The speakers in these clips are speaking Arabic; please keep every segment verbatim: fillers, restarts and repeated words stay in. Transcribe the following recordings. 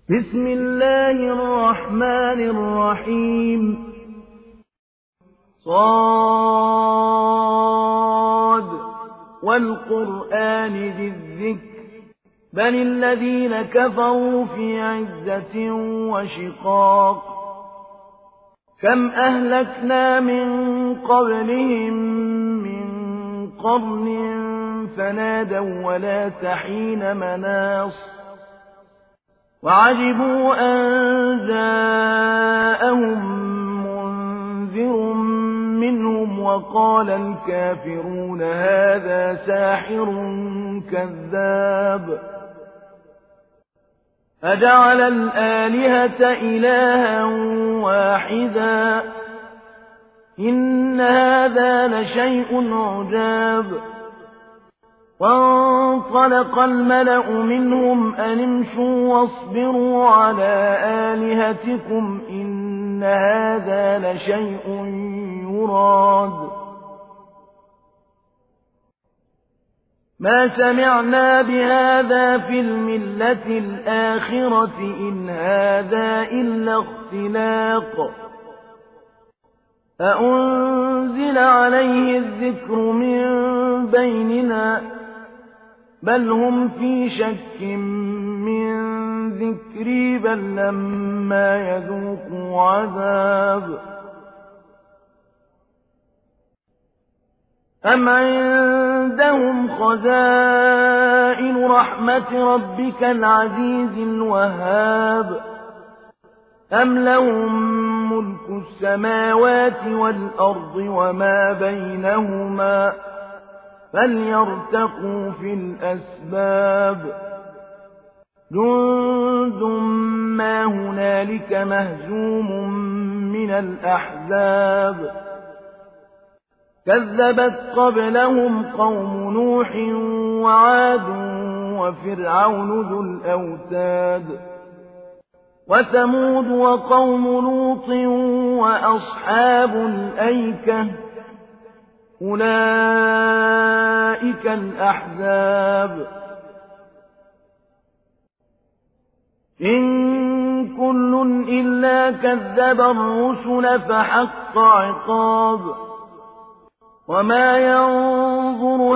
بسم الله الرحمن الرحيم صاد والقرآن ذي الذكر بل الذين كفروا في عزة وشقاق كم أهلكنا من قبلهم من قرن فنادوا ولا تحين مناص وعجبوا أن جاءهم منذر منهم وقال الكافرون هذا ساحر كذاب أجعل الآلهة إلها واحدا إن هذا لشيء عجاب وانطلق الملأ منهم أن امشوا واصبروا على آلهتكم إن هذا لشيء يراد ما سمعنا بهذا في الملة الآخرة إن هذا إلا اختلاق أأنزل عليه الذكر من بيننا بل هم في شك من ذكري بل لما يذوقوا عذاب أم عندهم خزائن رحمة ربك العزيز الوهاب أم لهم ملك السماوات والأرض وما بينهما فليرتقوا في الأسباب جند ما هنالك مهزوم من الأحزاب كذبت قبلهم قوم نوح وعاد وفرعون ذو الأوتاد وثمود وقوم لوط وأصحاب الأيكة أولئك الأحزاب إن كل إلا كذب الرسل فحق عقاب وما ينظر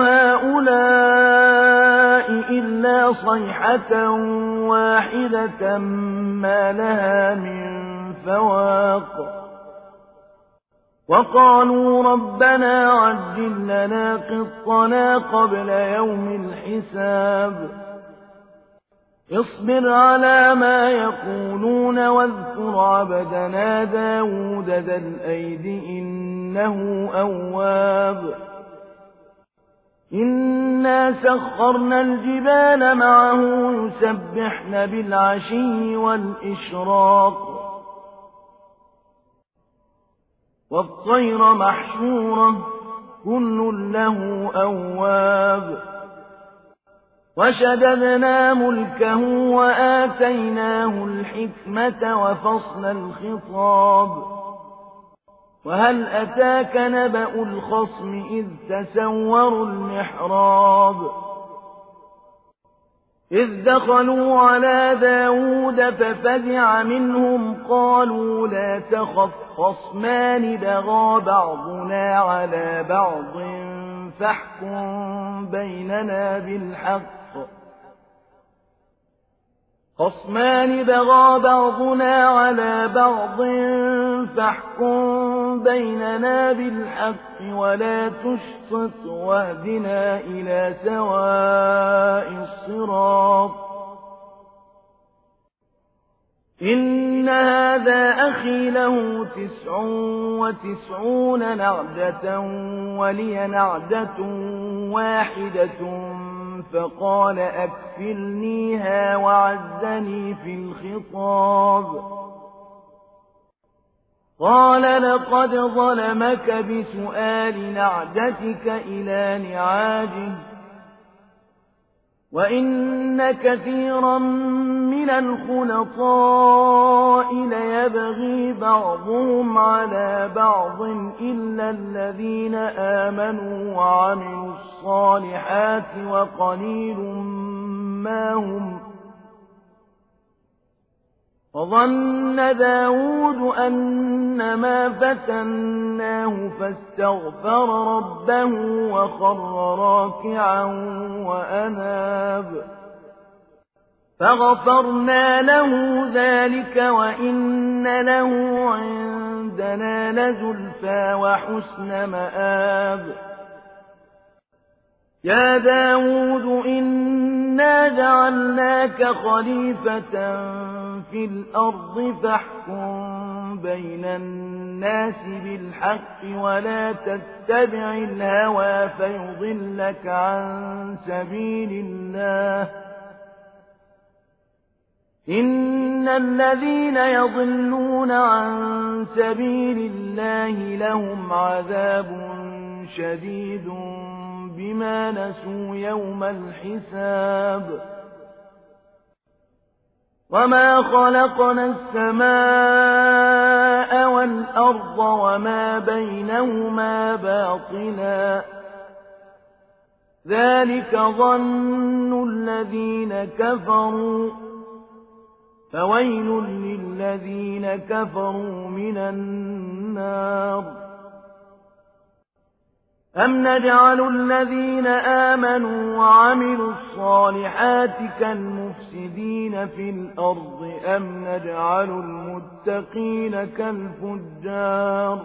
هؤلاء إلا صيحة واحدة ما لها من فواق وقالوا ربنا عجل لنا قطنا قبل يوم الحساب اصبر على ما يقولون واذكر عبدنا داود ذا الأيد إنه أواب إنا سخرنا الجبال معه يسبحن بالعشي والإشراق والطير محشورة كل له أواب وشددنا ملكه وآتيناه الحكمة وفصل الخطاب وهل أتاك نبأ الخصم إذ تسوروا المحراب إذ دخلوا على داود ففزع منهم قالوا لا تخف خصمان بغى بعضنا على بعض فاحكم بيننا بالحق خصمان بغى بعضنا على بعض فاحكم بيننا بالحق ولا تشطط واهدنا إلى سواء الصراط إن هذا أخي له تسع وتسعون نعجة ولي نعجة واحدة فقال أكفلنيها وعزني في الخطاب قال لقد ظلمك بسؤال نعجتك إلى نعاجه وإن كثيرا من الخلطاء ليبغي بعضهم على بعض إلا الذين آمنوا وعملوا الصالحات، الصالحات، وقليل ما هم. وظن داود أنما فتناه فاستغفر ربه وخر راكعا وأناب فغفرنا له ذلك وإن له عندنا لزلفى وحسن مآب يا داود إنا جعلناك خليفة في الأرض فاحكم بين الناس بالحق ولا تتبع الهوى فيضلك عن سبيل الله إن الذين يضلون عن سبيل الله لهم عذاب شديد بما نسوا يوم الحساب وما خلقنا السماء والأرض وما بينهما باطلا ذلك ظن الذين كفروا فويل للذين كفروا من النار أم نجعل الذين آمنوا وعملوا الصالحات كالمفسدين في الأرض أم نجعل المتقين كالفجار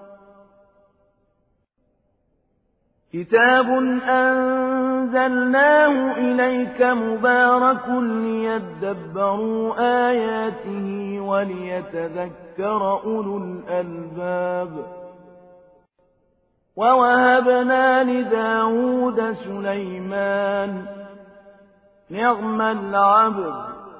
كتاب أنزلناه إليك مبارك ليدبروا آياته وليتذكر أولو الألباب ووهبنا لداود سليمان نعم العبد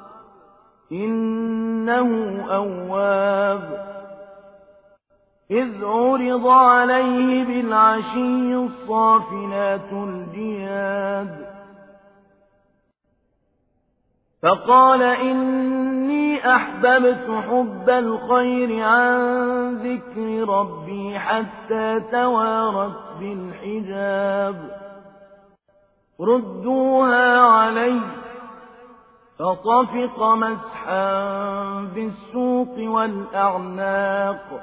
إنه أواب إذ عرض عليه بالعشي الصافنات الجياد فقال إني أحببت حب الخير عن ذكر ربي حتى توارت بالحجاب ردوها علي فطفق مسحا بالسوق والأعناق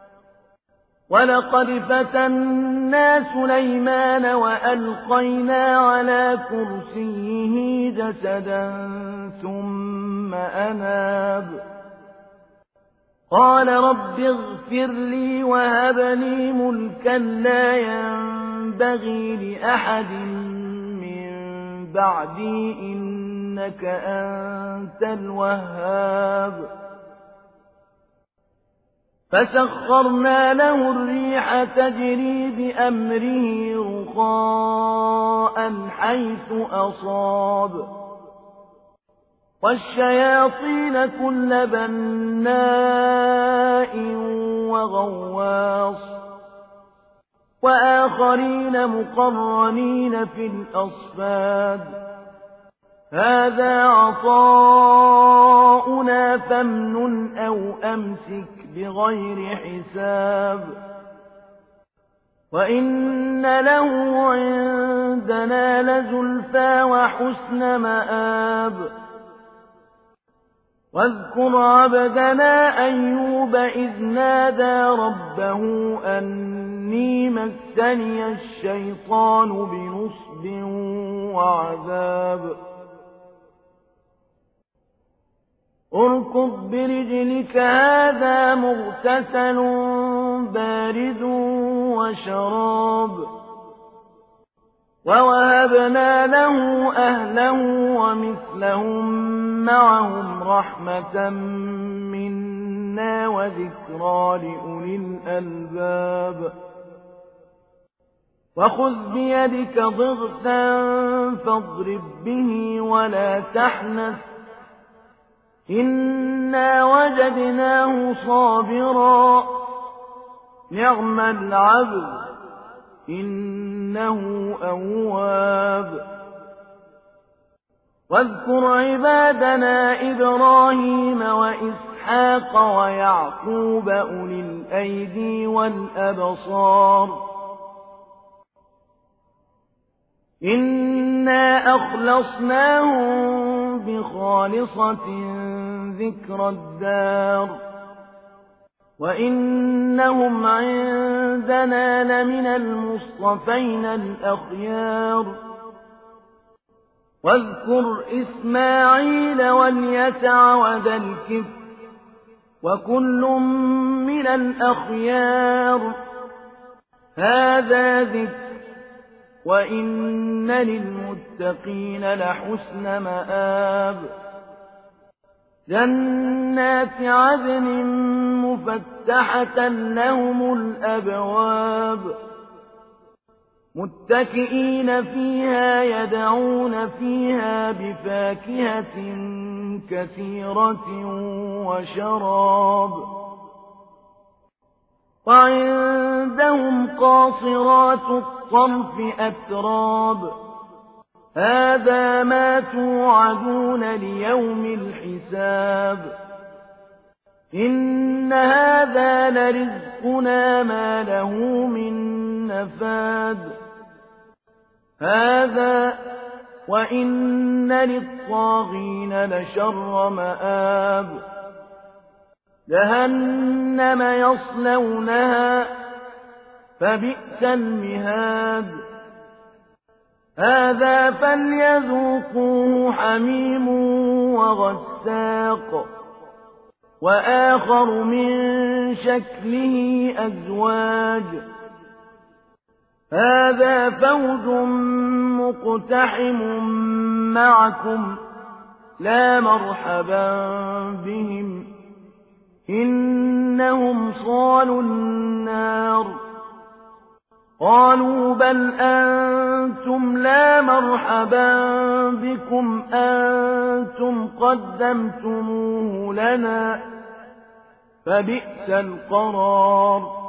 ولقد فتنا سليمان وألقينا على كرسيه جسدا ثم أناب قال رب اغفر لي وهب لي ملكا لا ينبغي لأحد من بعدي إنك أنت الوهاب فسخرنا له الريح تجري بأمره رخاء حيث أصاب والشياطين كل بناء وغواص وآخرين مقرنين في الأصفاد هذا عطاؤنا فامنن أو أمسك بغير حساب وإن له عندنا لزلفى وحسن مآب واذكر عبدنا أيوب إذ نادى ربه أني مسني الشيطان بنصب وعذاب اركض برجلك هذا مغتسل بارد وشراب ووهبنا له أهله ومثلهم معهم رحمة منا وذكرى لأولي الألباب وخذ بيدك ضغثا فاضرب به ولا تحنث إنا وجدناه صابرا نعم العبد إنه أواب واذكر عبادنا إبراهيم وإسحاق ويعقوب أولي الأيدي والأبصار إنا أخلصناهم بخالصة ذكر الدار وإنهم عندنا لمن المصطفين الأخيار واذكر إسماعيل واليسع وذا الكفل وكل من الأخيار هذا ذكر وإن للمتقين لحسن مآب جنات عدن مفتحة لهم الأبواب متكئين فيها يدعون فيها بفاكهة كثيرة وشراب وعندهم قاصرات الطرف أتراب هذا ما توعدون ليوم الحساب إن هذا لرزقنا ما له من نفاد هذا وإن للطاغين لشر مآب جهنم يصلونها فبئس المهاد هذا فليذوقوه حميم وغساق وآخر من شكله أزواج هذا فوج مقتحم معكم لا مرحبا بهم إنهم صالوا النار قالوا بل أنتم لا مرحبا بكم أنتم قدمتموه لنا فبئس القرار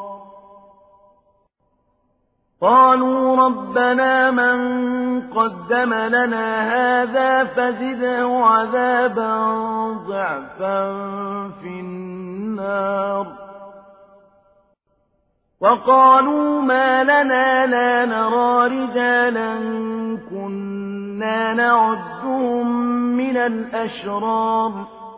قالوا ربنا من قدم لنا هذا فزده عذابا ضعفا في النار وقالوا ما لنا لا نرى رجالا كنا نعدهم من الأشرار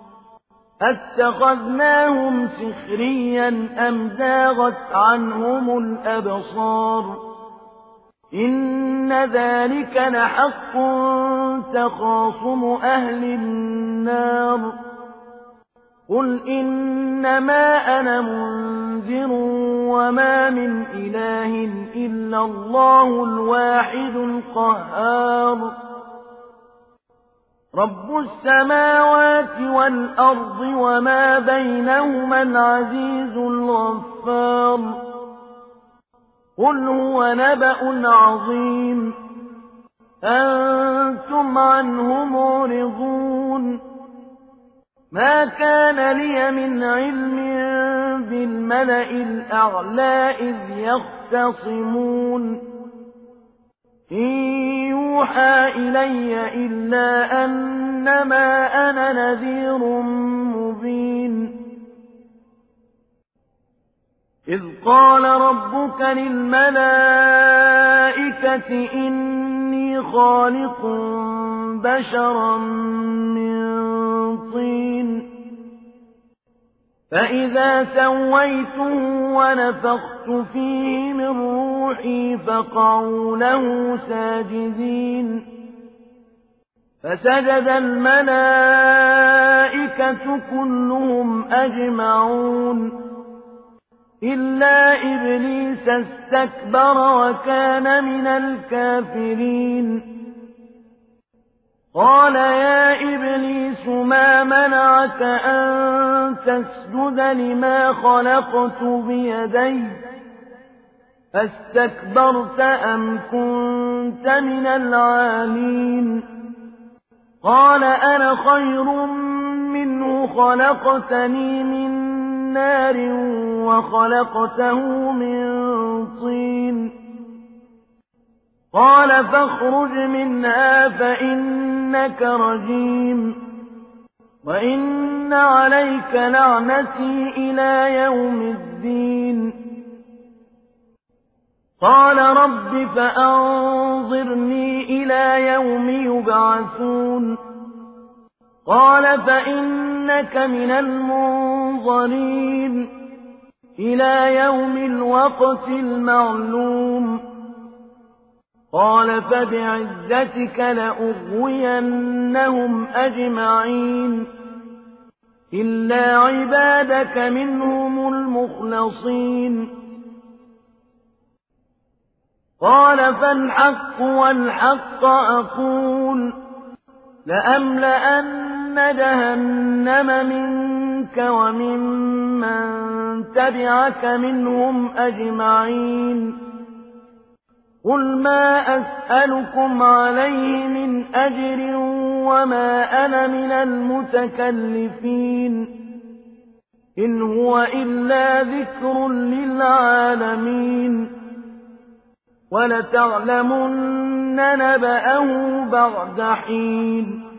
اتخذناهم سخريا أم زاغت عنهم الأبصار إن ذلك لحق تخاصم أهل النار قل إنما أنا منذر وما من إله إلا الله الواحد القهار رب السماوات والأرض وما بينهما العزيز الغفار قل هو نبأ عظيم أنتم عنه معرضون ما كان لي من علم بالملأ الأعلى إذ يختصمون إن يوحى إلي إلا أنما أنا نذير مبين إذ قال ربك للملائكة إني خالق بشرا من طين فإذا سويته ونفخت فيه من روحي فقعوا له ساجدين فسجد الملائكة كلهم أجمعون إلا إبليس استكبر وكان من الكافرين قال يا إبليس ما منعك أن تسجد لما خلقت بيدي أستكبرت أم كنت من العالين قال أنا خير منه خلقتني من نار وخلقته من طين قال فاخرج منها فإنك رجيم وإن عليك لعنتي إلى يوم الدين قال رب فأنظرني إلى يوم يبعثون قال فإنك من المنظرين إلى يوم الوقت المعلوم قال فبعزتك لأغوينهم أجمعين إلا عبادك منهم المخلصين قال فالحق والحق أقول لأملأن جهنم منك وممن تبعك منهم أجمعين قل ما أسألكم عليه من أجر وما أنا من المتكلفين إن هو إلا ذكر للعالمين ولتعلمن نبأه بعد حين